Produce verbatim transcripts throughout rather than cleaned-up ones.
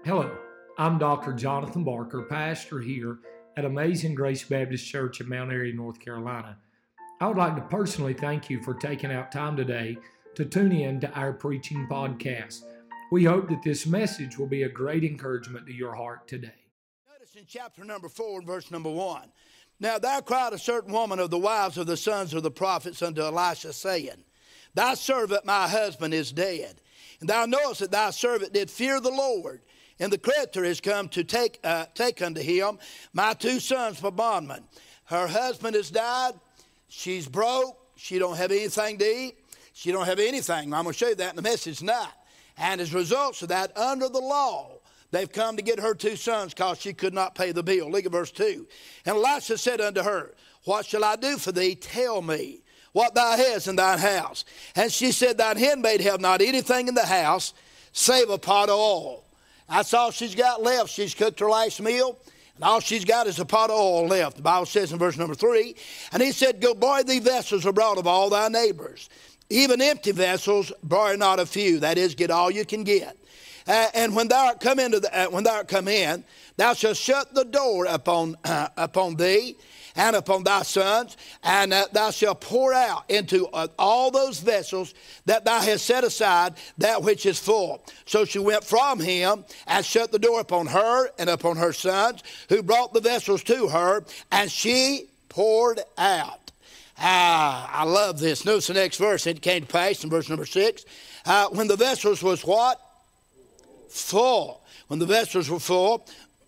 Hello, I'm Doctor Jonathan Barker, pastor here at Amazing Grace Baptist Church in Mount Airy, North Carolina. I would like to personally thank you for taking out time today to tune in to our preaching podcast. We hope that this message will be a great encouragement to your heart today. Notice in chapter number four and verse number one. Now there cried a certain woman of the wives of the sons of the prophets unto Elisha, saying, Thy servant my husband is dead, and thou knowest that thy servant did fear the Lord, and the creditor is come to take uh, take unto him my two sons for bondmen. Her husband has died. She's broke. She don't have anything to eat. She don't have anything. I'm going to show you that in the message tonight. And as a result of that, under the law, they've come to get her two sons because she could not pay the bill. Look at verse two. And Elisha said unto her, What shall I do for thee? Tell me what thou hast in thine house. And she said, Thine handmaid have not anything in the house save a pot of oil. That's all she's got left. She's cooked her last meal, and all she's got is a pot of oil left. The Bible says in verse number three, and he said, Go borrow thee vessels abroad of all thy neighbors, even empty vessels, borrow not a few. That is, get all you can get. Uh, and when thou art come into the, uh, when thou art come in, thou shalt shut the door upon uh, upon thee and upon thy sons, and uh, thou shalt pour out into uh, all those vessels that thou hast set aside that which is full. So she went from him and shut the door upon her and upon her sons, who brought the vessels to her, and she poured out. Ah, I love this. Notice the next verse. It came to pass in verse number six. Uh, when the vessels was what? Full. When the vessels were full,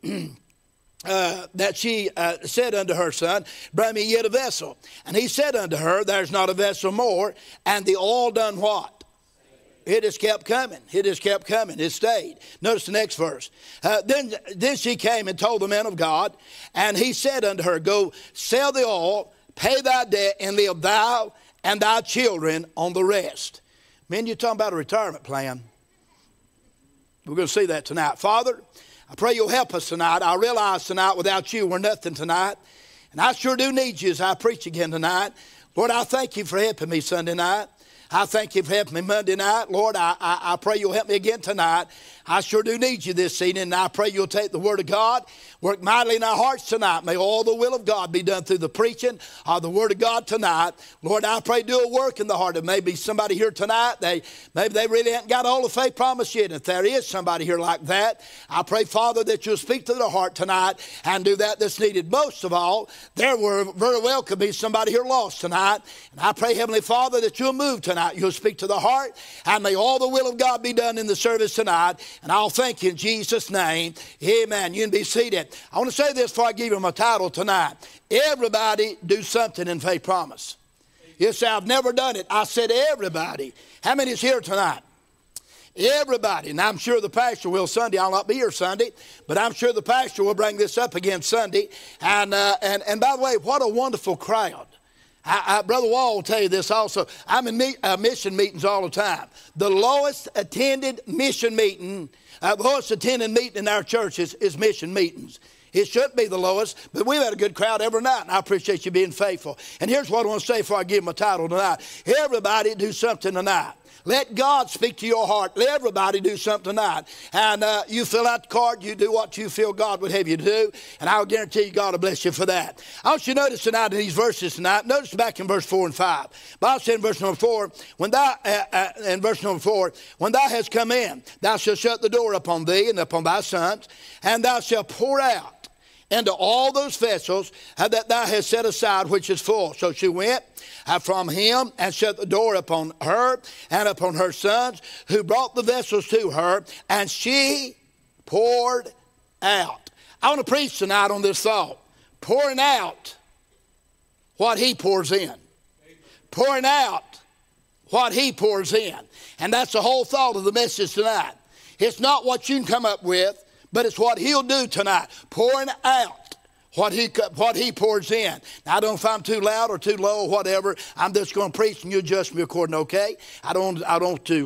Uh, that she uh, said unto her son, Bring me yet a vessel. And he said unto her, There's not a vessel more. And the oil done what? It has kept coming. It has kept coming. It stayed. Notice the next verse. Uh, then, then she came and told the man of God, and he said unto her, Go sell the oil, pay thy debt, and live thou and thy children on the rest. Men, you're talking about a retirement plan. We're going to see that tonight. Father, I pray you'll help us tonight. I realize tonight without you we're nothing tonight. And I sure do need you as I preach again tonight. Lord, I thank you for helping me Sunday night. I thank you for helping me Monday night. Lord, I, I, I pray you'll help me again tonight. I sure do need you this evening, and I pray you'll take the word of God, work mightily in our hearts tonight. May all the will of God be done through the preaching of the word of God tonight. Lord, I pray do a work in the heart of maybe somebody here tonight. They Maybe they really haven't got all the faith promise yet. If there is somebody here like that, I pray, Father, that you'll speak to their heart tonight and do that that's needed. Most of all, there were very well could be somebody here lost tonight. And I pray, Heavenly Father, that you'll move tonight. You'll speak to the heart, and may all the will of God be done in the service tonight. And I'll thank you in Jesus' name. Amen. You can be seated. I want to say this before I give you my title tonight. Everybody do something in faith promise. You say, I've never done it. I said everybody. How many is here tonight? Everybody. And I'm sure the pastor will Sunday. I'll not be here Sunday, but I'm sure the pastor will bring this up again Sunday. And, uh, and, and by the way, what a wonderful crowd. I, I, Brother Wall will tell you this also. I'm in meet, uh, mission meetings all the time. The lowest attended mission meeting, uh, the lowest attended meeting in our churches is mission meetings. It shouldn't be the lowest, but we've had a good crowd every night, and I appreciate you being faithful. And here's what I want to say before I give my title tonight. Everybody do something tonight. Let God speak to your heart. Let everybody do something tonight. And uh, you fill out the card. You do what you feel God would have you to do. And I'll guarantee you God will bless you for that. I want you to notice tonight in these verses tonight. Notice back in verse four and five. Bible said in verse number four, when thou, uh, uh, in verse number four, when thou hast come in, thou shalt shut the door upon thee and upon thy sons, and thou shalt pour out into all those vessels that thou hast set aside, which is full. So she went uh, from him and shut the door upon her and upon her sons, who brought the vessels to her, and she poured out. I want to preach tonight on this thought. Pouring out what he pours in. Pouring out what he pours in. And that's the whole thought of the message tonight. It's not what you can come up with, but it's what he'll do tonight, pouring out what he what he pours in. Now, I don't know if I'm too loud or too low or whatever. I'm just going to preach, and you adjust me according, okay? I don't I don't to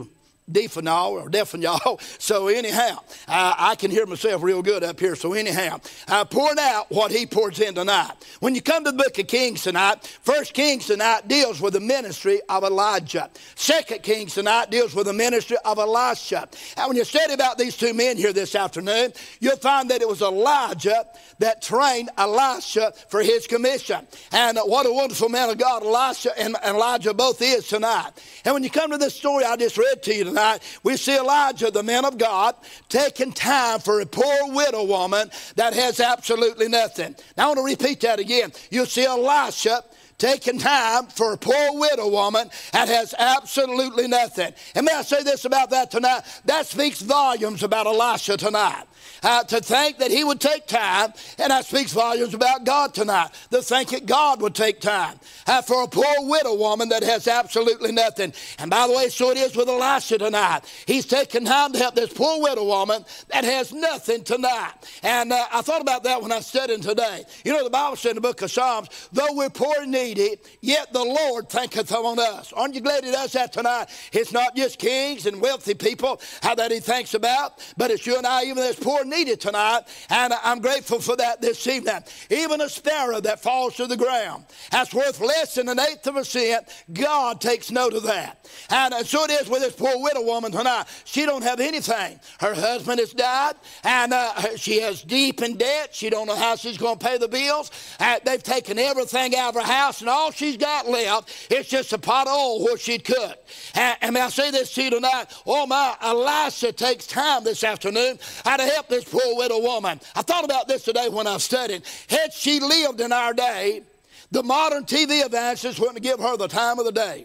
deafenol or deafenol. So anyhow, uh, I can hear myself real good up here. So anyhow, uh, pouring out what he pours in tonight. When you come to the book of Kings tonight, First Kings tonight deals with the ministry of Elijah. Second Kings tonight deals with the ministry of Elisha. And when you study about these two men here this afternoon, you'll find that it was Elijah that trained Elisha for his commission. And uh, what a wonderful man of God Elisha and Elijah both is tonight. And when you come to this story I just read to you tonight, we see Elijah, the man of God, taking time for a poor widow woman that has absolutely nothing. Now I want to repeat that again. You'll see Elisha taking time for a poor widow woman that has absolutely nothing. And may I say this about that tonight? That speaks volumes about Elisha tonight. Uh, to think that he would take time, and that speaks volumes about God tonight. To think that God would take time uh, for a poor widow woman that has absolutely nothing. And by the way, so it is with Elisha tonight. He's taking time to help this poor widow woman that has nothing tonight. And uh, I thought about that when I studied today. You know, the Bible said in the book of Psalms, though we're poor and needy, yet the Lord thinketh on us. Aren't you glad he does that tonight? It's not just kings and wealthy people how that he thinks about, but it's you and I, even as poor and needy tonight, and I'm grateful for that this evening. Even a sparrow that falls to the ground, that's worth less than an eighth of a cent. God takes note of that. And so it is with this poor widow woman tonight. She don't have anything. Her husband has died, and uh, she is deep in debt. She don't know how she's going to pay the bills. Uh, they've taken everything out of her house, and all she's got left is just a pot of oil where she'd cook. And, and may I say this to you tonight? Oh my, Elisha takes time this afternoon how to help this poor widow woman. I thought about this today when I was studying. Had she lived in our day, the modern T V evangelists wouldn't give her the time of the day.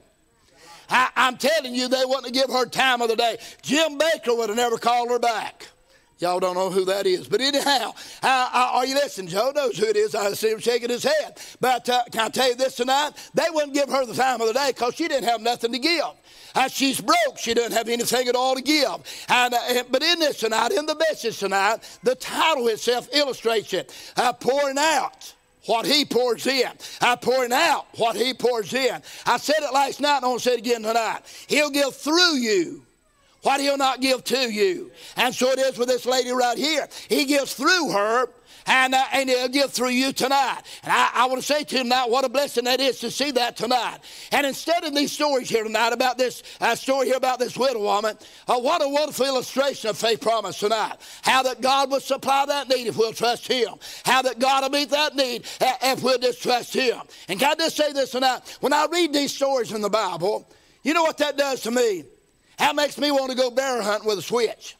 I, I'm telling you, they wouldn't give her time of the day. Jim Baker would have never called her back. Y'all don't know who that is. But anyhow, uh, are you listening? Joe knows who it is. I see him shaking his head. But uh, can I tell you this tonight? They wouldn't give her the time of the day because she didn't have nothing to give. Uh, she's broke. She doesn't have anything at all to give. And, uh, but in this tonight, in the message tonight, the title itself illustrates it. Uh, pouring out what he pours in. Uh, pouring out what he pours in. I said it last night and I want to say it again tonight. He'll give through you what he'll not give to you. And so it is with this lady right here. He gives through her, and, uh, and he'll give through you tonight. And I, I want to say to you tonight, what a blessing that is to see that tonight. And instead of these stories here tonight about this uh, story here about this widow woman, uh, what a wonderful illustration of faith promise tonight. How that God will supply that need if we'll trust him. How that God will meet that need uh, if we'll just trust him. And can I just say this tonight? When I read these stories in the Bible, you know what that does to me? That makes me want to go bear hunting with a switch.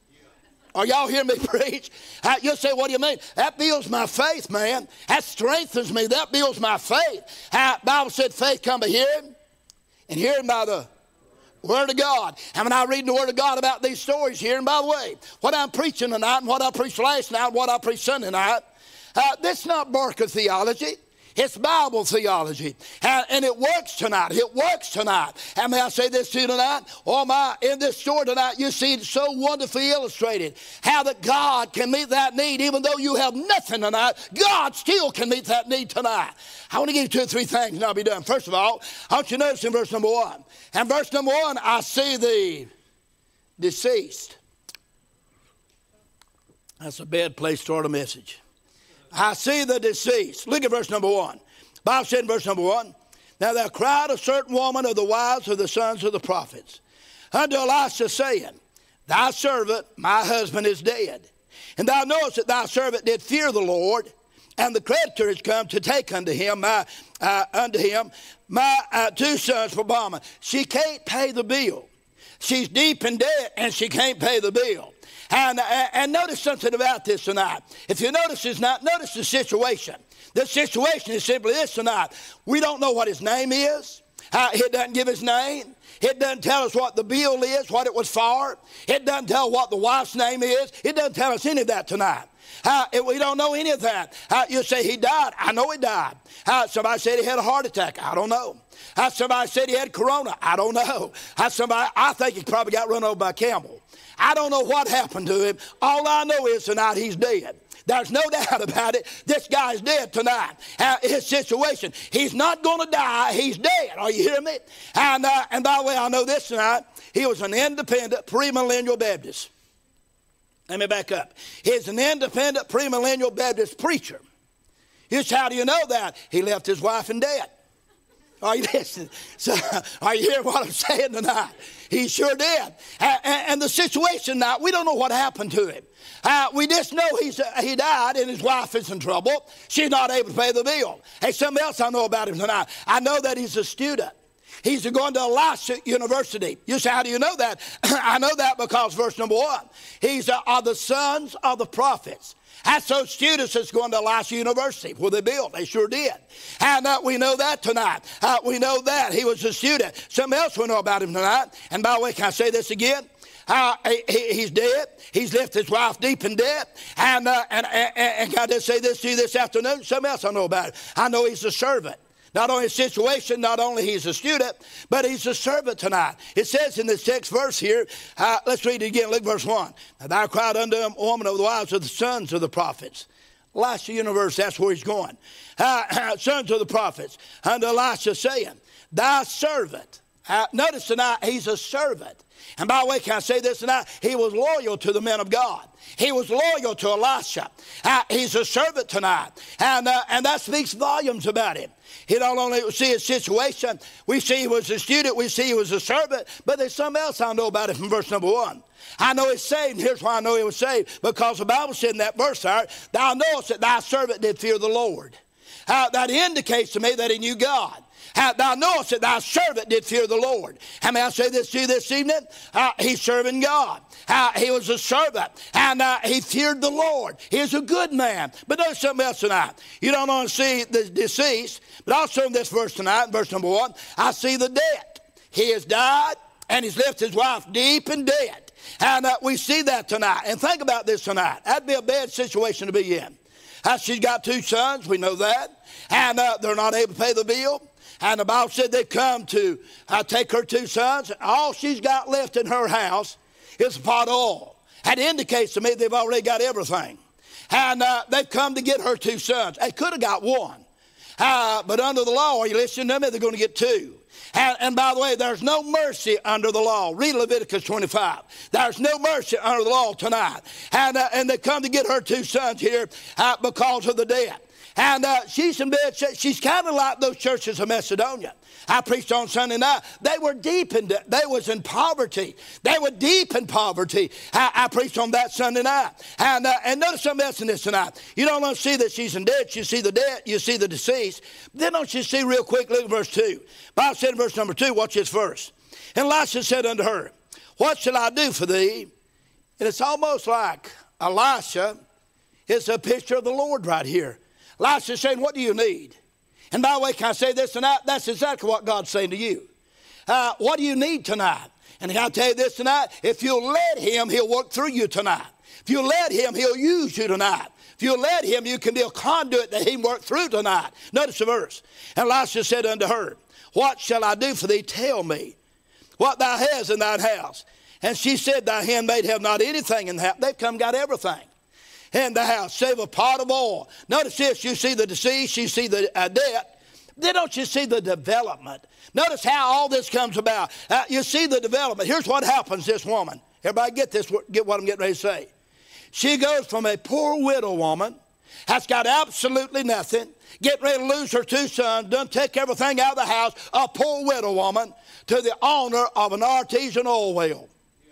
Are y'all hearing me preach? Uh, you'll say, what do you mean? That builds my faith, man. That strengthens me. That builds my faith. Uh, Bible said faith come by hearing, and hearing by the Word of God. And when I read the Word of God about these stories here, and by the way, what I'm preaching tonight and what I preached last night and what I preached Sunday night, uh, this is not Barker theology. It's Bible theology, and, and it works tonight. It works tonight. And may I say this to you tonight? Oh my, in this story tonight, you see it so wonderfully illustrated how that God can meet that need. Even though you have nothing tonight, God still can meet that need tonight. I want to give you two or three things and I'll be done. First of all, I want you to notice in verse number one. And verse number one, I see the deceased. That's a bad place to start a message. I see the deceased. Look at verse number one. The Bible said in verse number one, now there cried a certain woman of the wives of the sons of the prophets unto Elisha, saying, thy servant, my husband, is dead. And thou knowest that thy servant did fear the Lord, and the creditor is come to take unto him my uh, unto him my uh, two sons for bondmen. She can't pay the bill. She's deep in debt, and she can't pay the bill. And, and notice something about this tonight. If you notice this tonight, notice the situation. The situation is simply this tonight. We don't know what his name is. Uh, it doesn't give his name. It doesn't tell us what the bill is, what it was for. It doesn't tell what the wife's name is. It doesn't tell us any of that tonight. Uh, it, we don't know any of that. Uh, you say he died. I know he died. Uh, somebody said he had a heart attack. I don't know. Uh, somebody said he had corona. I don't know. Uh, somebody, I think he probably got run over by a camel. I don't know what happened to him. All I know is tonight he's dead. There's no doubt about it. This guy's dead tonight. Uh, his situation, he's not going to die. He's dead. Are you hearing me? And, uh, and by the way, I know this tonight. He was an independent premillennial Baptist. Let me back up. He's an independent premillennial Baptist preacher. Here's how do you know that? He left his wife and dead. Are you listening? So, are you hearing what I'm saying tonight? He sure did. And, and the situation now, we don't know what happened to him. Uh, we just know he's, uh, he died and his wife is in trouble. She's not able to pay the bill. Hey, something else I know about him tonight. I know that he's a student. He's going to Elisha University. You say, how do you know that? I know that because verse number one, he's uh, are the sons of the prophets. That's those students that's going to Elisha University where they built. They sure did. And uh, we know that tonight. Uh, we know that. He was a student. Something else we know about him tonight. And by the way, can I say this again? Uh, he, he's dead. He's left his wife deep in debt. And, uh, and, and, and can I just say this to you this afternoon? Something else I know about it. I know he's a servant. Not only his situation, not only he's a student, but he's a servant tonight. It says in this text verse here, uh, let's read it again. Look verse one. Now thou cried unto him, woman of the wives of the sons of the prophets. Elisha University, that's where he's going. Uh, sons of the prophets, unto Elisha saying, thy servant. Uh, notice tonight, he's a servant. And by the way, can I say this tonight? He was loyal to the men of God. He was loyal to Elisha. Uh, he's a servant tonight. And, uh, and that speaks volumes about him. He don't only see his situation, we see he was a student, we see he was a servant, but there's something else I know about it from verse number one. I know he's saved, and here's why I know he was saved, because the Bible said in that verse there, thou knowest that thy servant did fear the Lord. Uh, that indicates to me that he knew God. Uh, thou knowest that thy servant did fear the Lord. How may I say this to you this evening? Uh, he's serving God. Uh, he was a servant, and uh, he feared the Lord. He is a good man. But there's something else tonight. You don't only see the deceased, but also in this verse tonight, verse number one, I see the dead. He has died, and he's left his wife deep in debt. And uh, we see that tonight. And think about this tonight. That'd be a bad situation to be in. Uh, she's got two sons, we know that, and uh, they're not able to pay the bill. And the Bible said they come to uh, take her two sons. And all she's got left in her house is a pot of oil. That indicates to me they've already got everything. And uh, they've come to get her two sons. They could have got one. Uh, but under the law, are you listening to me? They're going to get two. And, and by the way, there's no mercy under the law. Read Leviticus twenty-five. There's no mercy under the law tonight. And, uh, and they come to get her two sons here uh, because of the debt. And uh, she's in bed. She's kind of like those churches of Macedonia. I preached on Sunday night. They were deep in debt. They was in poverty. They were deep in poverty. I, I preached on that Sunday night. And uh, and notice something else in this tonight. You don't want to see that she's in debt. You see the debt. You see the deceased. Then don't you see real quick, look at verse two. Bible said in verse number two, watch this verse. And Elisha said unto her, what shall I do for thee? And it's almost like Elisha is a picture of the Lord right here. Elisha saying, what do you need? And by the way, can I say this tonight? That's exactly what God's saying to you. Uh, what do you need tonight? And can I tell you this tonight? If you'll let him, he'll work through you tonight. If you let him, he'll use you tonight. If you let him, you can be a conduit that he can work through tonight. Notice the verse. And Elisha said unto her, what shall I do for thee? Tell me what thou hast in thine house. And she said, thy handmaid have not anything in the house. They've come got everything in the house, save a pot of oil. Notice this, you see the deceased, you see the uh, debt. Then don't you see the development? Notice how all this comes about. Uh, you see the development. Here's what happens, this woman. Everybody get this, get what I'm getting ready to say. She goes from a poor widow woman, has got absolutely nothing, getting ready to lose her two sons, done take everything out of the house, a poor widow woman, to the owner of an artesian oil well.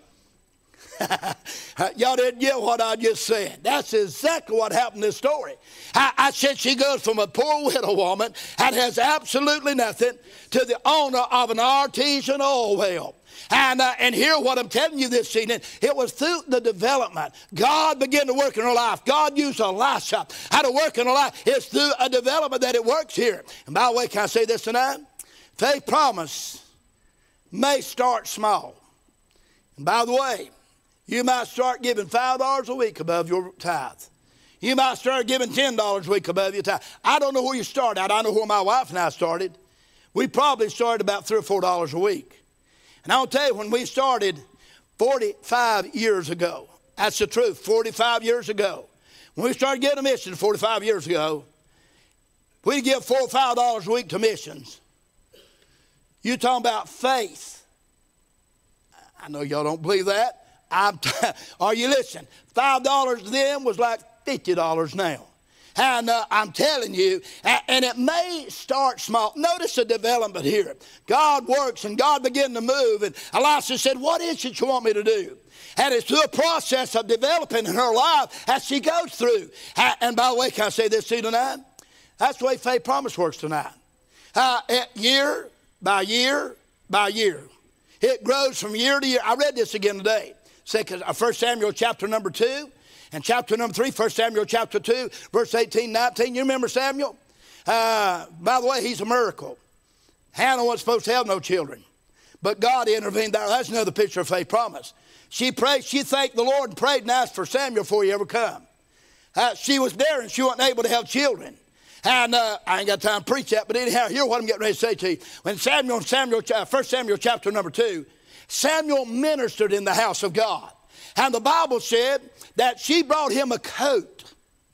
Y'all didn't get what I just said. That's exactly what happened in this story. I, I said she goes from a poor widow woman that has absolutely nothing to the owner of an artesian oil well. And, uh, and hear what I'm telling you this evening. It was through the development. God began to work in her life. God used Elisha how to work in her life. It's through a development that it works here. And by the way, can I say this tonight? Faith promise may start small. And by the way, you might start giving five dollars a week above your tithe. You might start giving ten dollars a week above your tithe. I don't know where you start out. I know where my wife and I started. We probably started about three or four dollars a week. And I'll tell you, when we started forty-five years ago, that's the truth, forty-five years ago, When we started getting a mission forty-five years ago, we give four or five dollars a week to missions. You talking about faith? I know y'all don't believe that. I'm t- are you listening? Five dollars then was like fifty dollars now. And uh, I'm telling you, and it may start small. Notice the development here. God works and God began to move. And Elisha said, what is it you want me to do? And it's through a process of developing in her life as she goes through. And by the way, can I say this to you tonight? That's the way faith promise works tonight. Uh, year by year by year. It grows from year to year. I read this again today. First Samuel chapter number two. And chapter number three, First Samuel chapter two, verse eighteen, nineteen. You remember Samuel? Uh, by the way, he's a miracle. Hannah wasn't supposed to have no children. But God intervened there. That's another picture of faith promise. She prayed, she thanked the Lord and prayed and asked for Samuel before he ever come. Uh, she was barren. She wasn't able to have children. And uh, I ain't got time to preach that, but anyhow, here's what I'm getting ready to say to you. When Samuel, Samuel, First Samuel chapter number two, Samuel ministered in the house of God. And the Bible said that she brought him a coat,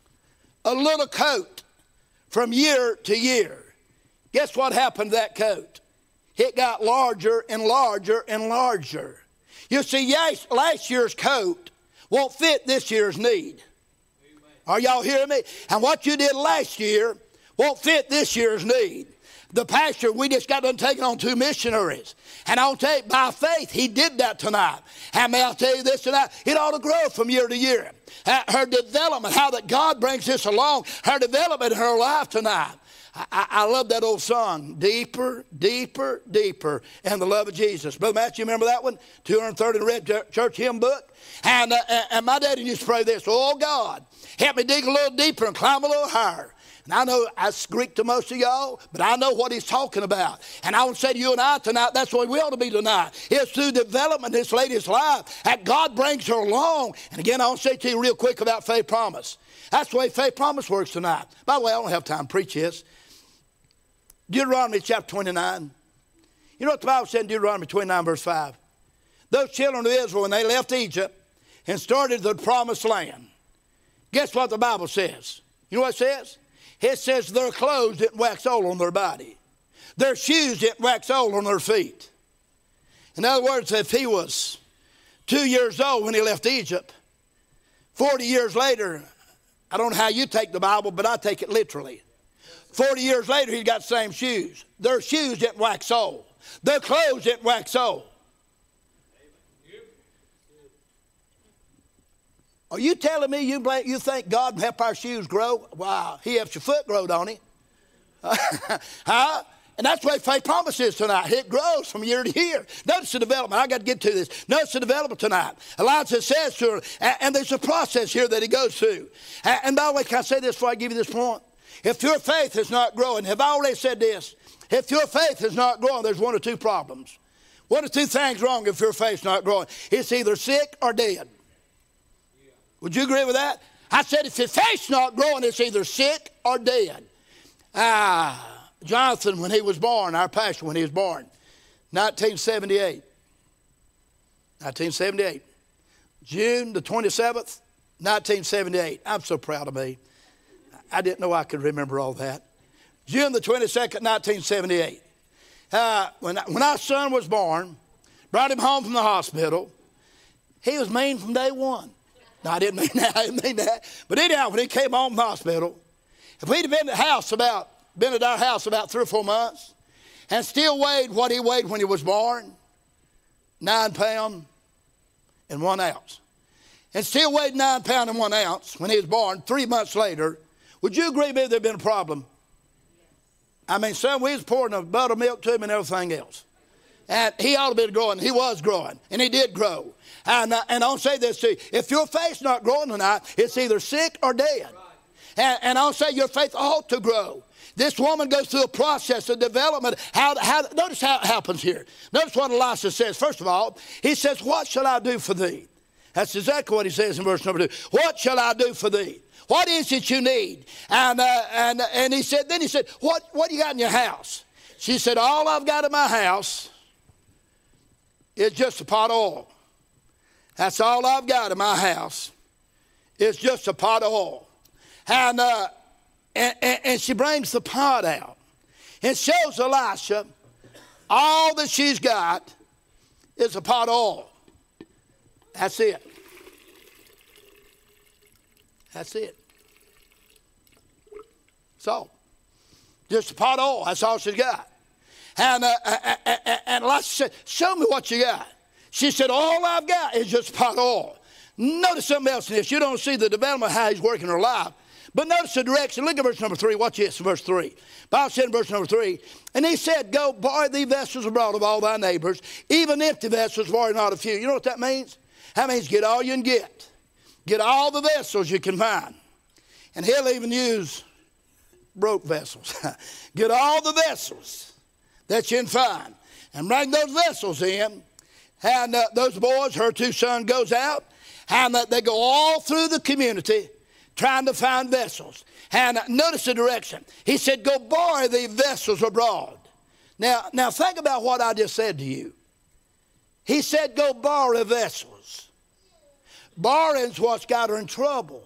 a little coat, from year to year. Guess what happened to that coat? It got larger and larger and larger. You see, yes, last year's coat won't fit this year's need. Are y'all hearing me? And what you did last year won't fit this year's need. The pastor, we just got done taking on two missionaries. And I'll tell you, by faith, he did that tonight. And may I tell you this tonight? It ought to grow from year to year. Uh, her development, how that God brings this along, her development in her life tonight. I, I love that old song, Deeper, Deeper, Deeper in the Love of Jesus. Brother Matt, you remember that one? two hundred thirty in the Red Church Hymn Book. And, uh, and my daddy used to pray this, oh God, help me dig a little deeper and climb a little higher. And I know that's Greek to most of y'all, but I know what he's talking about. And I would say to you and I tonight, that's what we ought to be tonight. It's through development in this lady's life that God brings her along. And again, I want to say to you real quick about faith promise. That's the way faith promise works tonight. By the way, I don't have time to preach this. Deuteronomy chapter twenty-nine. You know what the Bible said in Deuteronomy twenty-nine verse five? Those children of Israel, when they left Egypt and started the promised land, guess what the Bible says? You know what it says? It says their clothes didn't wax old on their body. Their shoes didn't wax old on their feet. In other words, if he was two years old when he left Egypt, forty years later, I don't know how you take the Bible, but I take it literally. forty years later, he's got the same shoes. Their shoes didn't wax old. Their clothes didn't wax old. Are you telling me you, blame, you think God can help our shoes grow? Wow, he helps your foot grow, don't he? Huh? And that's the way faith promise is tonight. It grows from year to year. Notice the development. I got to get to this. Notice the development tonight. Elijah says to her, and, and there's a process here that he goes through. And, and by the way, can I say this before I give you this point? If your faith is not growing, have I already said this? If your faith is not growing, there's one or two problems. One or two things wrong if your faith's not growing. It's either sick or dead. Would you agree with that? I said if your faith's not growing, it's either sick or dead. Ah, Jonathan, when he was born, our pastor, when he was born, nineteen seventy-eight. nineteen seventy-eight. June the twenty-seventh, nineteen seventy-eight. I'm so proud of me. I didn't know I could remember all that. June the twenty-second, nineteen seventy-eight. Uh, when, when our son was born, brought him home from the hospital, he was mean from day one. No, I didn't mean that. I didn't mean that. But anyhow, when he came home from the hospital, if we'd have been at the house about, been at our house about three or four months, and still weighed what he weighed when he was born, nine pounds and one ounce, and still weighed nine pounds and one ounce when he was born, three months later, would you agree with me there'd been a problem? I mean, son, we was pouring the buttermilk to him and everything else. And he ought to be growing. He was growing. And he did grow. And, uh, and I'll say this to you. If your faith's not growing tonight, it's either sick or dead. And, and I'll say your faith ought to grow. This woman goes through a process of development. How, how, notice how it happens here. Notice what Elisha says. First of all, he says, what shall I do for thee? That's exactly what he says in verse number two. What shall I do for thee? What is it you need? And, uh, and, and he said, then he said, what, what do you got in your house? She said, all I've got in my house is just a pot of oil. That's all I've got in my house is just a pot of oil. And, uh, and, and, and she brings the pot out and shows Elisha all that she's got is a pot of oil. That's it. That's it. So, just a pot of oil. That's all she's got. And, uh, and Elisha said, show me what you got. She said, all I've got is just a pot of oil. Notice something else in this. You don't see the development of how he's working her life. But notice the direction. Look at verse number three. Watch this, verse three. Bible said in verse number three, and he said, go borrow thee vessels abroad of all thy neighbors, even empty vessels, borrow not a few. You know what that means? That means get all you can get. Get all the vessels you can find. And he'll even use broke vessels. Get all the vessels that you can find. And bring those vessels in. And uh, those boys, her two sons, goes out. And uh, they go all through the community trying to find vessels. And uh, notice the direction. He said, go borrow thee vessels abroad. Now, now think about what I just said to you. He said, go borrow vessels. Borrowing's what's got her in trouble.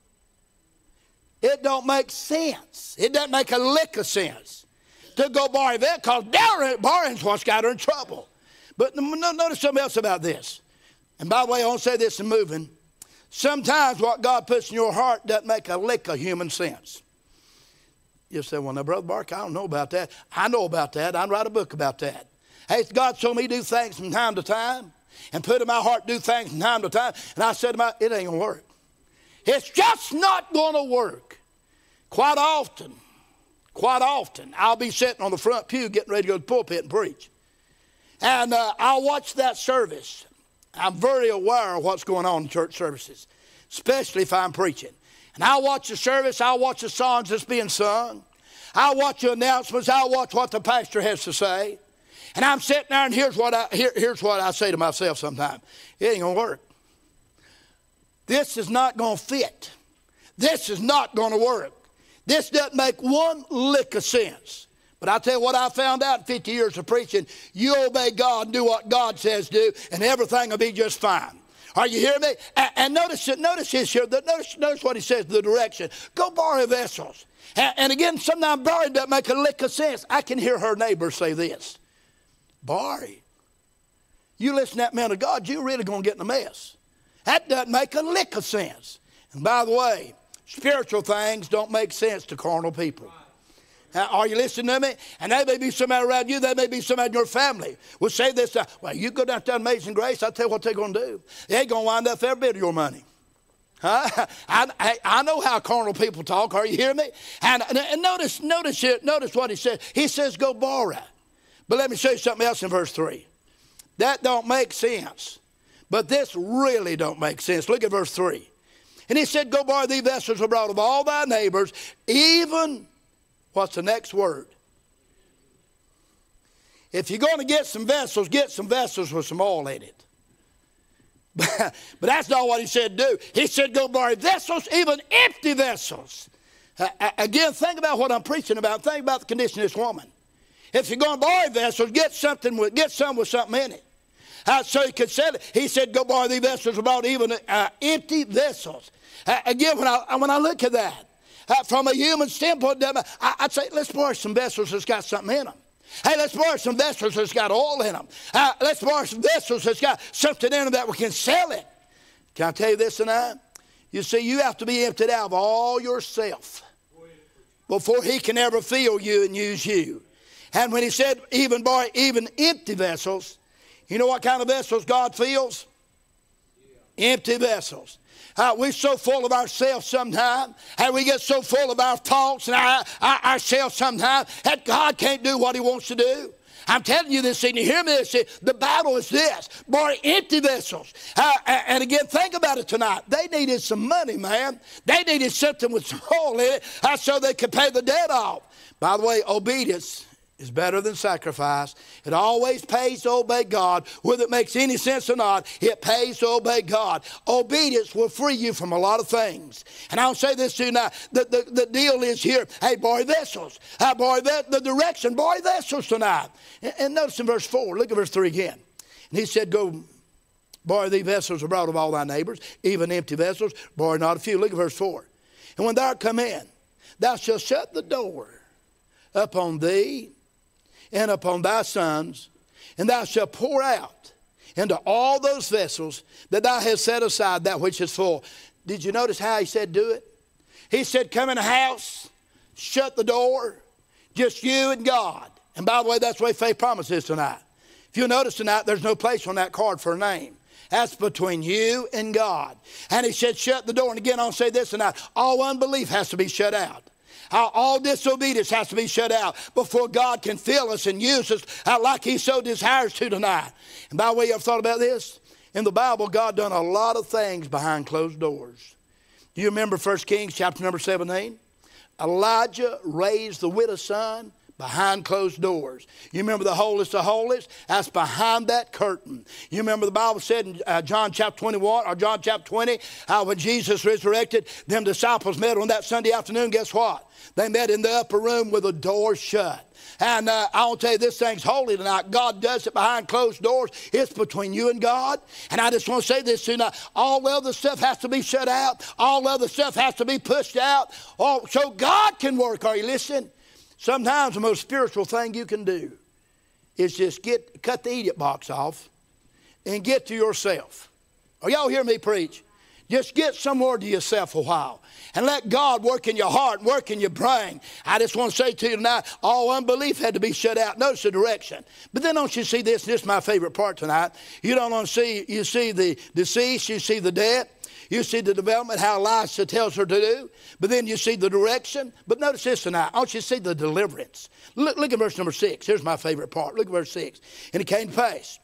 It don't make sense. It doesn't make a lick of sense to go borrow that, because borrowing's what's got her in trouble. But notice something else about this. And by the way, I want to say this in moving. Sometimes what God puts in your heart doesn't make a lick of human sense. You say, well, now, Brother Barker, I don't know about that. I know about that. I'd write a book about that. Hey, God told me to do things from time to time and put in my heart to do things from time to time. And I said to myself, it ain't going to work. It's just not going to work. Quite often, quite often, I'll be sitting on the front pew getting ready to go to the pulpit and preach. And uh, I'll watch that service. I'm very aware of what's going on in church services, especially if I'm preaching. And I'll watch the service. I'll watch the songs that's being sung. I'll watch the announcements. I'll watch what the pastor has to say. And I'm sitting there, and here's what I, here, here's what I say to myself sometimes. It ain't going to work. This is not going to fit. This is not going to work. This doesn't make one lick of sense. But I tell you what I found out in fifty years of preaching, you obey God and do what God says do, and everything will be just fine. Are you hearing me? And, and notice it, notice this here. Notice, notice what he says, the direction. Go borrow vessels. And, and again, sometimes borrow doesn't make a lick of sense. I can hear her neighbor say this. Borrow. You listen to that man of God, you're really going to get in a mess. That doesn't make a lick of sense. And by the way, spiritual things don't make sense to carnal people. Uh, are you listening to me? And there may be somebody around you, there may be somebody in your family will say this, uh, well, you go down to Amazing Grace, I'll tell you what they're going to do. They ain't going to wind up every bit of your money. Huh? I, I, I know how carnal people talk. Are you hearing me? And, and, and notice, notice, it, notice what he says. He says, go borrow. But let me show you something else in verse three. That don't make sense. But this really don't make sense. Look at verse three. And he said, go borrow thee vessels abroad of all thy neighbors, even... What's the next word? If you're going to get some vessels, get some vessels with some oil in it. But that's not what he said do. He said go borrow vessels, even empty vessels. Uh, again, think about what I'm preaching about. Think about the condition of this woman. If you're going to borrow vessels, get something with, get some with something in it. Uh, so he could sell it. He said go borrow these vessels about even uh, empty vessels. Uh, again, when I, when I look at that, Uh, from a human standpoint, I, I'd say, let's borrow some vessels that's got something in them. Hey, let's borrow some vessels that's got oil in them. Uh, let's borrow some vessels that's got something in them that we can sell it. Can I tell you this tonight? You see, you have to be emptied out of all yourself before he can ever fill you and use you. And when he said even borrow even empty vessels, you know what kind of vessels God fills? Yeah. Empty vessels. Uh, we're so full of ourselves sometimes, and we get so full of our thoughts and our, our, ourselves sometimes that God can't do what he wants to do. I'm telling you this, and you hear me this, the battle is this, borrow empty vessels. Uh, and again, think about it tonight. They needed some money, man. They needed something with some oil in it uh, so they could pay the debt off. By the way, obedience is better than sacrifice. It always pays to obey God. Whether it makes any sense or not, it pays to obey God. Obedience will free you from a lot of things. And I'll say this to you now. The, the, the deal is here, hey, borrow vessels. I borrow that, the direction, borrow vessels tonight. And, and notice in verse four, look at verse three again. And he said, go Borrow thee vessels abroad of all thy neighbors, even empty vessels, borrow not a few. Look at verse four. And when thou art come in, thou shalt shut the door upon thee and upon thy sons, and thou shalt pour out into all those vessels that thou hast set aside that which is full. Did you notice how he said do it? He said, come in the house, shut the door, just you and God. And by the way, that's the way faith promise is tonight. If you'll notice tonight, there's no place on that card for a name. That's between you and God. And he said, shut the door. And again, I'll say this tonight. All unbelief has to be shut out. All disobedience has to be shut out before God can fill us and use us like he so desires to tonight. And by the way, you ever thought about this? In the Bible, God done a lot of things behind closed doors. Do you remember First Kings chapter number seventeen? Elijah raised the widow's son behind closed doors. You remember the holiest of holies? That's behind that curtain. You remember the Bible said in uh, John chapter twenty-one, or John chapter twenty, how when Jesus resurrected, them disciples met on that Sunday afternoon. Guess what? They met in the upper room with the door shut. And uh, I want to tell you, this thing's holy tonight. God does it behind closed doors. It's between you and God. And I just want to say this tonight. All other stuff has to be shut out. All other stuff has to be pushed out. Oh, so God can work. Are you listening? Sometimes the most spiritual thing you can do is just get cut the idiot box off and get to yourself. Are y'all hear me preach? Just get somewhere to yourself a while and let God work in your heart, work in your brain. I just want to say to you tonight, all unbelief had to be shut out. Notice the direction. But then don't you see this? This is my favorite part tonight. You don't want to see, you see the deceased, you see the dead. You see the development, how Elisha tells her to do. But then you see the direction. But notice this tonight. I want you to see the deliverance. Look, look at verse number six. Here's my favorite part. Look at verse six. And it came to pass.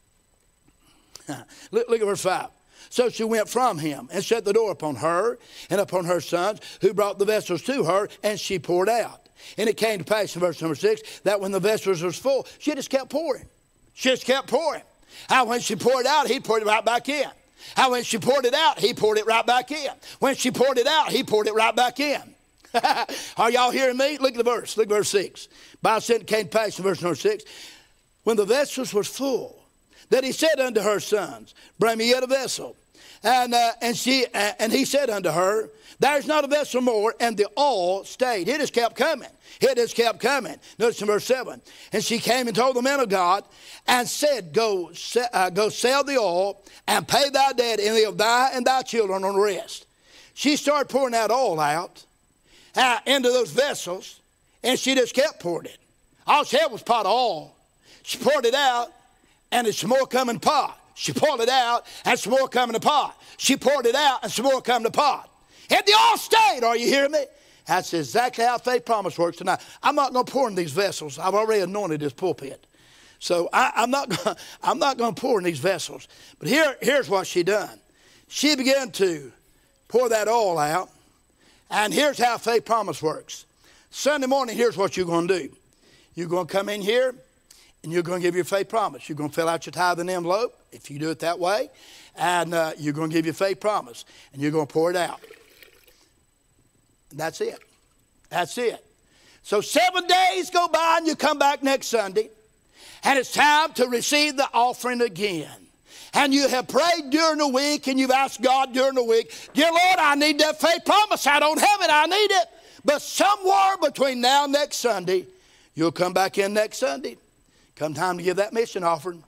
look, look at verse five. So she went from him and shut the door upon her and upon her sons, who brought the vessels to her, and she poured out. And it came to pass in verse number six that when the vessels was full, she just kept pouring. She just kept pouring. How when she poured out, he poured it right back in. How when she poured it out, he poured it right back in. When she poured it out, he poured it right back in. Are y'all hearing me? Look at the verse. Look at verse six. By sent came to pass in verse number six. When the vessels was full, that he said unto her sons, bring me yet a vessel. And uh, and she uh, and he said unto her, there's not a vessel more, and the oil stayed. It just kept coming. It just kept coming. Notice in verse seven. And she came and told the men of God, and said, Go, uh, go sell the oil, and pay thy debt, and leave thy and thy children on the rest. She started pouring that oil out uh, into those vessels, and she just kept pouring it. All she had was a pot of oil. She poured it out, and it's some more coming pot. She poured it out, and some more come in the pot. She poured it out, and some more come in the pot. And they all stayed. Are you hearing me? That's exactly how faith promise works tonight. I'm not going to pour in these vessels. I've already anointed this pulpit. So I, I'm not gonna, I'm not going to pour in these vessels. But here, here's what she done. She began to pour that oil out. And here's how faith promise works. Sunday morning, here's what you're going to do. You're going to come in here, and you're going to give your faith promise. You're going to fill out your tithe and envelope, if you do it that way. And uh, you're going to give your faith promise. And you're going to pour it out. And that's it. That's it. So seven days go by, and you come back next Sunday. And it's time to receive the offering again. And you have prayed during the week, and you've asked God during the week, dear Lord, I need that faith promise. I don't have it. I need it. But somewhere between now and next Sunday, you'll come back in next Sunday. Come time to give that mission offering.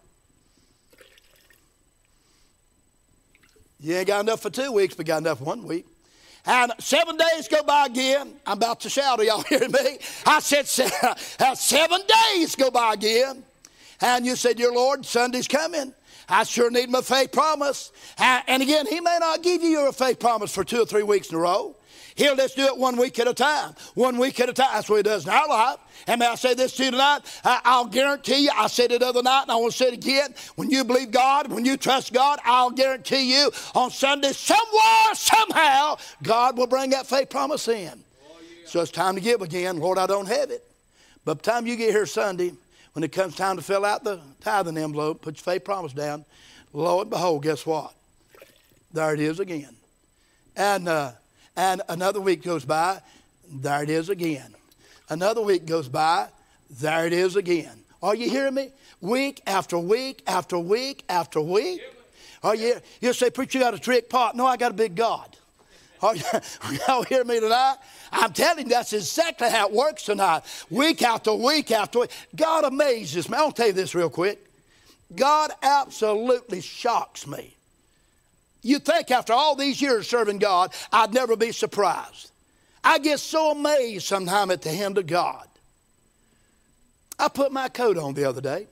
You ain't got enough for two weeks, but got enough for one week. And seven days go by again. I'm about to shout. Are y'all hearing me? I said seven days go by again. And you said, dear Lord, Sunday's coming. I sure need my faith promise. And again, he may not give you your faith promise for two or three weeks in a row. He'll just do it one week at a time. One week at a time. That's what he does in our life. And may I say this to you tonight? I'll guarantee you, I said it the other night, and I want to say it again. When you believe God, when you trust God, I'll guarantee you on Sunday, somewhere, somehow, God will bring that faith promise in. Oh, yeah. So it's time to give again. Lord, I don't have it. But by the time you get here Sunday, when it comes time to fill out the tithing envelope, put your faith promise down, lo and behold, guess what? There it is again. And uh, and another week goes by, there it is again. Another week goes by, there it is again. Are you hearing me? Week after week after week after week. Are you, you'll say, preacher, you got a trick pot. No, I got a big God. Are y'all hear me tonight? I'm telling you, that's exactly how it works tonight. Week after week after week. God amazes me. I'll tell you this real quick. God absolutely shocks me. You'd think after all these years serving God, I'd never be surprised. I get so amazed sometimes at the hand of God. I put my coat on the other day.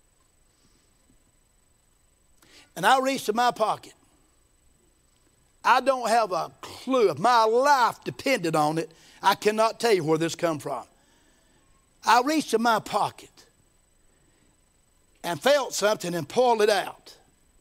And I reached in my pocket. I don't have a clue. If my life depended on it, I cannot tell you where this come from. I reached in my pocket and felt something and pulled it out.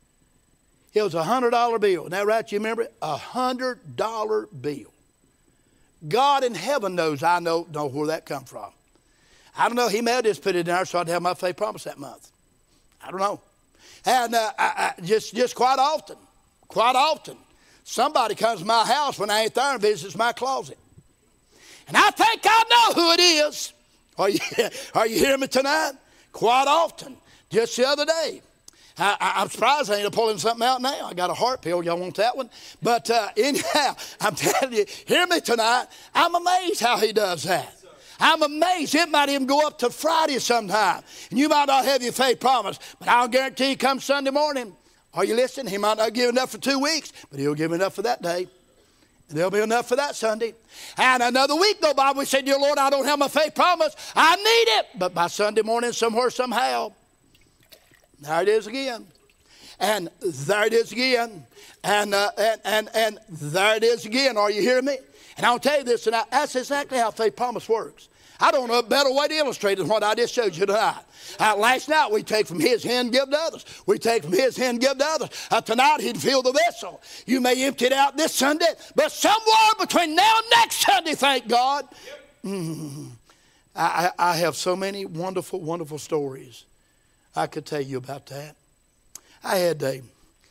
It was a one hundred dollar bill. Isn't that right? You remember it? A one hundred dollar bill. God in heaven knows I know, know where that come from. I don't know. He may have just put it in there so I'd have my faith promise that month. I don't know. And uh, I, I, just, just quite often, quite often, somebody comes to my house when I ain't there and visits my closet. And I think I know who it is. Are you, are you hearing me tonight? Quite often. Just the other day. I, I, I'm surprised I ain't pulling something out now. I got a heart pill. Y'all want that one? But uh, anyhow, I'm telling you, hear me tonight. I'm amazed how he does that. I'm amazed. It might even go up to Friday sometime. And you might not have your faith promise, but I'll guarantee you come Sunday morning. Are you listening? He might not give enough for two weeks, but he'll give enough for that day. And there'll be enough for that Sunday. And another week go by, we say, dear Lord, I don't have my faith promise. I need it. But by Sunday morning, somewhere, somehow, there it is again. And there it is again. And, uh, and, and, and there it is again. Are you hearing me? And I'll tell you this tonight. That's exactly how faith promise works. I don't know a better way to illustrate it than what I just showed you tonight. Uh, last night we take from his hand and give to others. We take from his hand and give to others. Uh, tonight he'd fill the vessel. You may empty it out this Sunday, but somewhere between now and next Sunday, thank God. Mm, I, I have so many wonderful, wonderful stories I could tell you about that. I had a,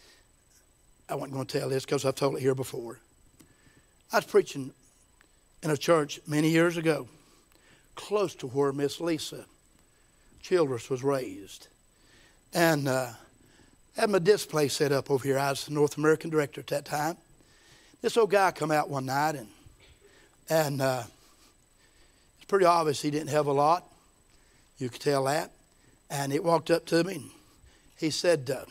I wasn't going to tell this because I've told it here before. I was preaching in a church many years ago, close to where Miss Lisa Childress was raised. And uh, had my display set up over here. I was the North American director at that time. This old guy come out one night, and and uh, it's pretty obvious he didn't have a lot. You could tell that. And he walked up to me, and he said, uh,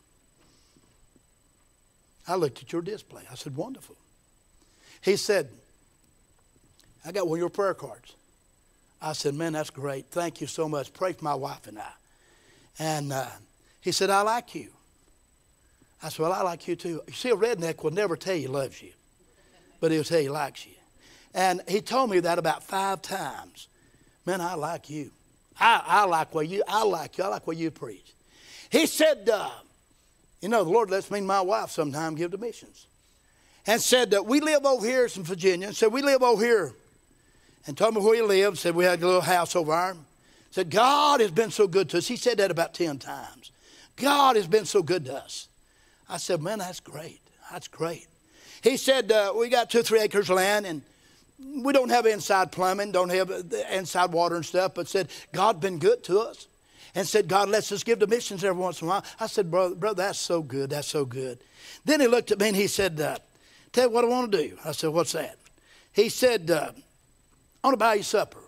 I looked at your display. I said, wonderful. He said, I got one of your prayer cards. I said, man, that's great. Thank you so much. Pray for my wife and I. And uh, he said, I like you. I said, well, I like you too. You see, a redneck will never tell you he loves you, but he'll tell you he likes you. And he told me that about five times. Man, I like you. I, I like what you, I like you. I like what you preach. He said, uh, you know, the Lord lets me and my wife sometime give to missions. And said that we live over here in Virginia. And said, we live over here. And told me where he lived. Said, we had a little house over there. Said, God has been so good to us. He said that about ten times. God has been so good to us. I said, man, that's great. That's great. He said, uh, we got two or three acres of land, and we don't have inside plumbing, don't have inside water and stuff, but said, God's been good to us. And said, God lets us give to missions every once in a while. I said, brother, brother, that's so good. That's so good. Then he looked at me and he said, uh, tell you what I want to do. I said, what's that? He said, uh, I want to buy you supper.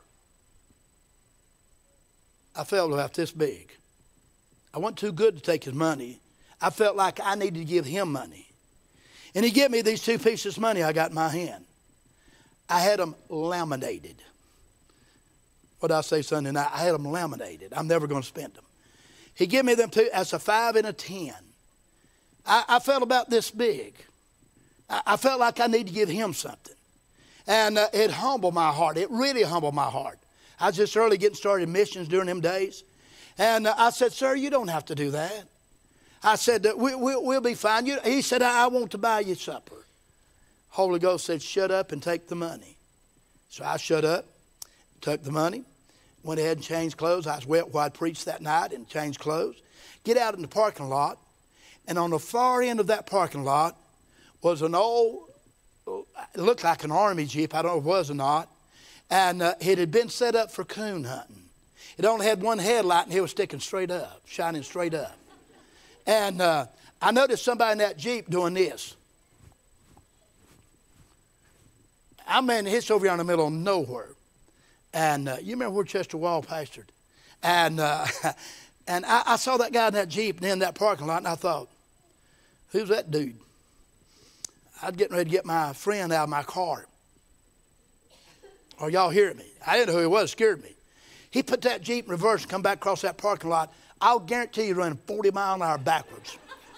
I felt about this big. I wasn't too good to take his money. I felt like I needed to give him money. And he gave me these two pieces of money I got in my hand. I had them laminated. What did I say Sunday night? I had them laminated. I'm never going to spend them. He gave me them two as a five and a ten. I, I felt about this big. I, I felt like I need to give him something. And uh, it humbled my heart. It really humbled my heart. I was just early getting started in missions during them days. And uh, I said, sir, you don't have to do that. I said, we, we, we'll be fine. You, he said, I, I want to buy you supper. Holy Ghost said, shut up and take the money. So I shut up, took the money, went ahead and changed clothes. I was wet where I'd preached that night and changed clothes. Get out in the parking lot, and on the far end of that parking lot was an old, it looked like an army jeep. I don't know if it was or not. And uh, it had been set up for coon hunting. It only had one headlight, and it was sticking straight up, shining straight up. And uh, I noticed somebody in that Jeep doing this. I mean, it's over here in the middle of nowhere. And uh, you remember where Chester Wall pastored? And uh, and I, I saw that guy in that Jeep in that parking lot, and I thought, who's that dude? I was getting ready to get my friend out of my car. Are y'all hearing me? I didn't know who he was. It scared me. He put that Jeep in reverse and come back across that parking lot. I'll guarantee you running forty miles an hour backwards.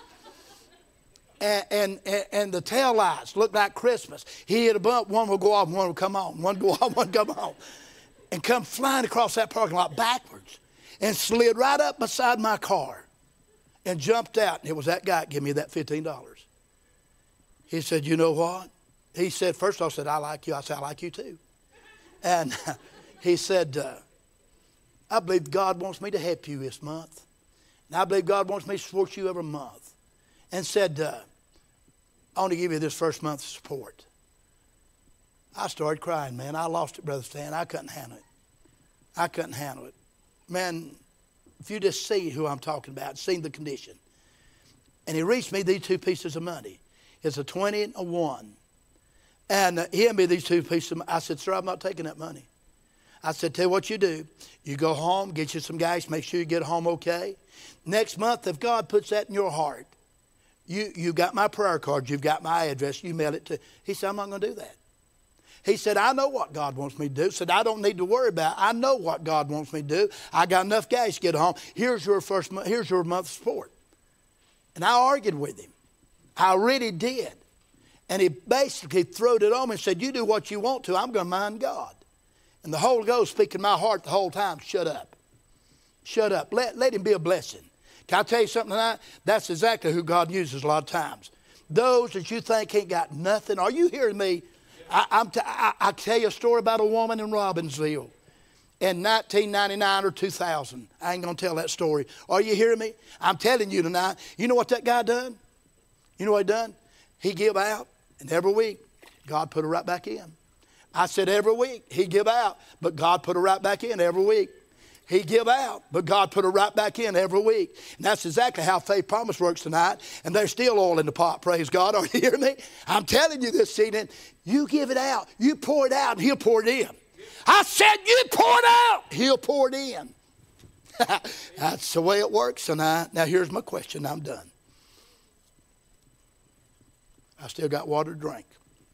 And, and, and, and the tail lights looked like Christmas. He hit a bump, one would go off, one would come on. One would go off, one would come on. And come flying across that parking lot backwards and slid right up beside my car and jumped out. And it was that guy that gave me that fifteen dollars. He said, you know what? He said, first I said, I like you. I said, I like you too. And he said, uh, I believe God wants me to help you this month. And I believe God wants me to support you every month. And said, uh, I want to give you this first month's support. I started crying, man. I lost it, Brother Stan. I couldn't handle it. I couldn't handle it. Man, if you just see who I'm talking about, seen the condition. And he reached me these two pieces of money. It's a twenty and a one. And uh, he handed me these two pieces of money. I said, sir, I'm not taking that money. I said, tell you what you do. You go home, get you some gas, make sure you get home okay. Next month, if God puts that in your heart, you, you got my prayer card, you've got my address, you mail it to. He said, I'm not going to do that. He said, I know what God wants me to do. He said, I don't need to worry about it. I know what God wants me to do. I got enough gas to get home. Here's your first month, here's your month's support. And I argued with him. I really did. And he basically threw it on me and said, you do what you want to. I'm going to mind God. And the Holy Ghost speaking in my heart the whole time, shut up. Shut up. Let, let him be a blessing. Can I tell you something tonight? That's exactly who God uses a lot of times. Those that you think ain't got nothing. Are you hearing me? I, I'm t- I, I tell you a story about a woman in Robbinsville in nineteen ninety-nine or two thousand. I ain't going to tell that story. Are you hearing me? I'm telling you tonight. You know what that guy done? You know what he done? He give out, and every week, God put her right back in. I said every week, he give out, but God put her right back in every week. He give out, but God put her right back in every week. And that's exactly how faith promise works tonight. And there's still oil in the pot, praise God. Are you hearing me? I'm telling you this evening, you give it out. You pour it out, and he'll pour it in. I said you pour it out, he'll pour it in. That's the way it works tonight. Now here's my question, I'm done. I still got water to drink.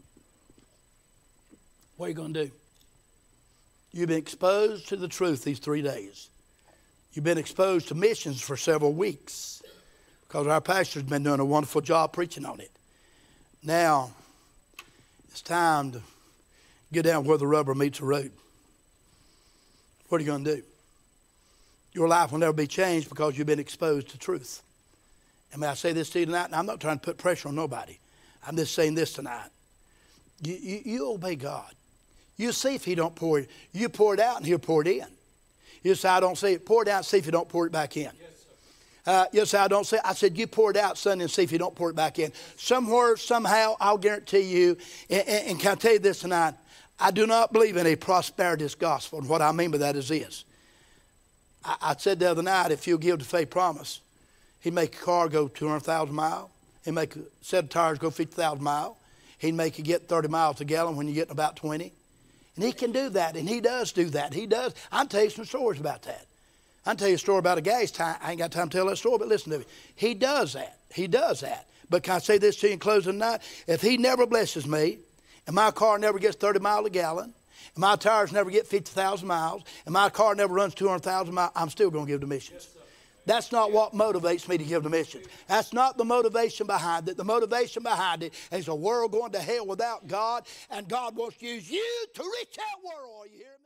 What are you going to do? You've been exposed to the truth these three days. You've been exposed to missions for several weeks because our pastor's been doing a wonderful job preaching on it. Now, it's time to get down where the rubber meets the road. What are you going to do? Your life will never be changed because you've been exposed to truth. And may I say this to you tonight? And I'm not trying to put pressure on nobody. I'm just saying this tonight. You, you, you obey God. You see if he don't pour it. You pour it out and he'll pour it in. You say, I don't see it. Pour it out and see if you don't pour it back in. Yes, sir. Uh, you say, I don't see it. I said, you pour it out, son, and see if you don't pour it back in. Somewhere, somehow, I'll guarantee you, and, and, and can I tell you this tonight? I do not believe in a prosperitist gospel. And what I mean by that is this. I, I said the other night, if you'll give the faith promise, he'd make a car go two hundred thousand miles. He'd make a set of tires go fifty thousand miles. He'd make you get thirty miles a gallon when you're getting about twenty. And he can do that, and he does do that. He does. I'll tell you some stories about that. I'll tell you a story about a gas tank. I ain't got time to tell that story, but listen to me. He does that. He does that. But can I say this to you in closing tonight? If he never blesses me, and my car never gets thirty miles a gallon, and my tires never get fifty thousand miles, and my car never runs two hundred thousand miles, I'm still going to give to missions. Yes, that's not what motivates me to give to missions. That's not the motivation behind it. The motivation behind it is a world going to hell without God, and God wants to use you to reach that world. Are you hearing me?